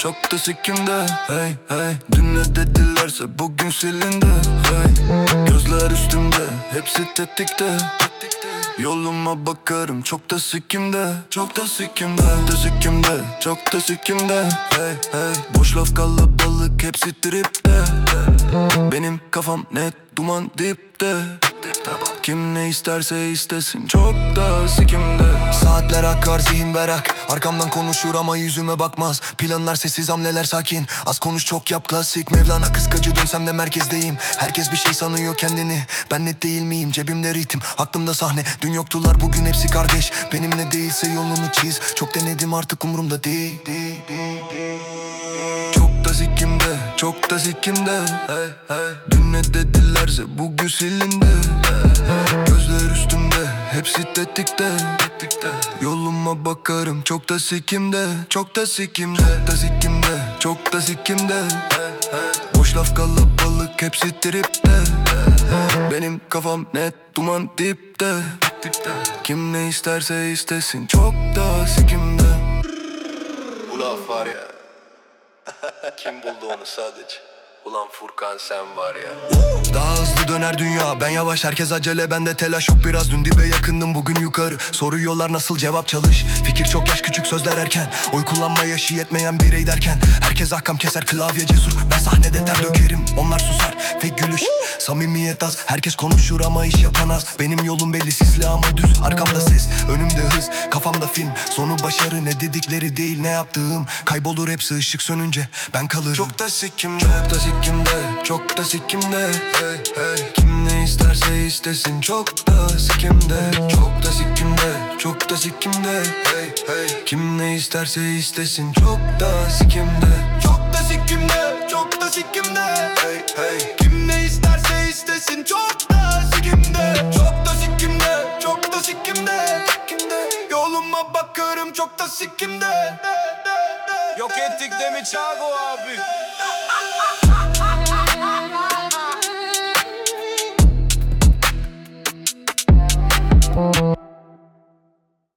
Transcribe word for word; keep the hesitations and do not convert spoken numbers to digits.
çok da sikimde. Hey hey, dün ne dedilerse bugün silindi. Hey, gözler üstümde, hepsi tetikte. Yoluma bakarım, çok da sikimde. Çok da sikimde, da sikimde, çok da sikimde. Hey hey, boş laf kalabalık, hepsi tripte. Benim kafam net, duman dipte. Kim ne isterse istesin, çok da sikimde. Saatler akar, zihin berrak. Arkamdan konuşur ama yüzüme bakmaz. Planlar sessiz, hamleler sakin. Az konuş çok yap, klasik Mevlana kıskacı, dönsem de merkezdeyim. Herkes bir şey sanıyor kendini, ben net değil miyim? Cebimde ritim, aklımda sahne. Dün yoktular, bugün hepsi kardeş. Benimle değilse yolunu çiz. Çok denedim, artık umurumda değil, değil, değil, değil. Çok da sikimde, çok da sikimde. Hey hey, dün ne dedilerse bugün silindi. Gözler üstümde, hepsi tetikte. Yoluma bakarım, çok da sikimde. Çok da sikimde, çok da sikimde, çok da sikimde. Boş laf kalabalık, hepsi tripte. Benim kafam net, duman dipte. Kim ne isterse istesin, çok da sikimde. Bu laf var ya. Kim buldu onu sadece? Ulan Furkan sen var ya. Daha hızlı döner dünya, ben yavaş, herkes acele, bende telaş yok biraz. Dün dibe yakındım, bugün yukarı. Soruyorlar nasıl, cevap çalış. Fikir çok, yaş küçük, sözler erken. Oy kullanma yaşı yetmeyen birey derken. Herkes ahkam keser, klavye cesur. Ben sahnede ter dökerim, onlar susar. Tek gülüş, samimiyet az. Herkes konuşur ama iş yapamaz. Benim yolum belli, sisli ama düz. Arkamda ses, önümde hız, kafamda film. Sonu başarı, ne dedikleri değil ne yaptığım. Kaybolur hepsi ışık sönünce, ben kalırım. Çok da sikimde, çok da sikimde, çok da sikimde. Hey hey, kim ne isterse istesin, çok da sikimde. Çok da sikimde, çok da sikimde. Hey hey, kim ne isterse istesin, çok da sikimde. Çok da sikimde, çok da sikimde. Hey hey, Kim ne isterse istesin, çok da sikimde. Çok da sikimde, çok da sikimde. Yoluma bakarım, çok da sikimde. Yok ettik de mi Çago abi?